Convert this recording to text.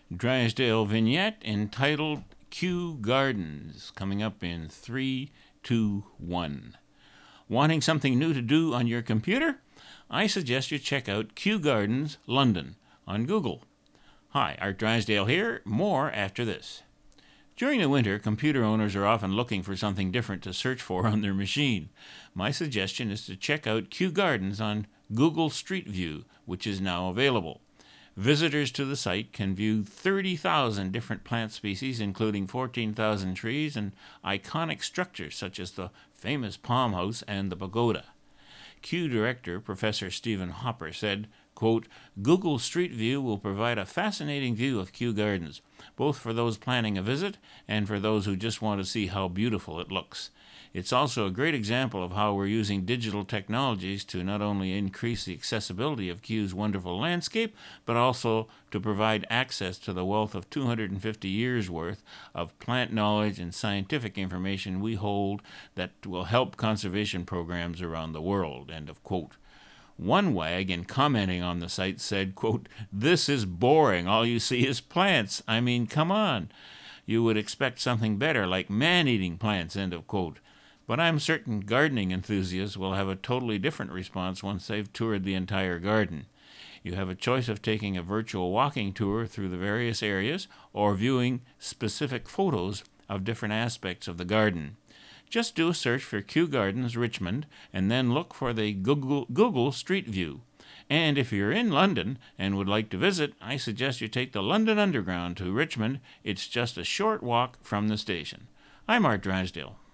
Drysdale vignette entitled Kew Gardens, coming up in 3, 2, 1. Wanting something new to do on your computer? I suggest you check out Kew Gardens, London on Google. Hi, Art Drysdale here. More after this. During the winter, computer owners are often looking for something different to search for on their machine. My suggestion is to check out Kew Gardens on Google Street View, which is now available. Visitors to the site can view 30,000 different plant species, including 14,000 trees and iconic structures such as the famous Palm House and the Pagoda. Kew director Professor Stephen Hopper said, quote, Google Street View will provide a fascinating view of Kew Gardens, both for those planning a visit and for those who just want to see how beautiful it looks. It's also a great example of how we're using digital technologies to not only increase the accessibility of Kew's wonderful landscape, but also to provide access to the wealth of 250 years' worth of plant knowledge and scientific information we hold that will help conservation programs around the world, end of quote. One wag, in commenting on the site, said, quote, this is boring. All you see is plants. I mean, come on. You would expect something better, like man-eating plants, end of quote. But I'm certain gardening enthusiasts will have a totally different response once they've toured the entire garden. You have a choice of taking a virtual walking tour through the various areas or viewing specific photos of different aspects of the garden. Just do a search for Kew Gardens, Richmond, and then look for the Google Street View. And if you're in London and would like to visit, I suggest you take the London Underground to Richmond. It's just a short walk from the station. I'm Art Drysdale.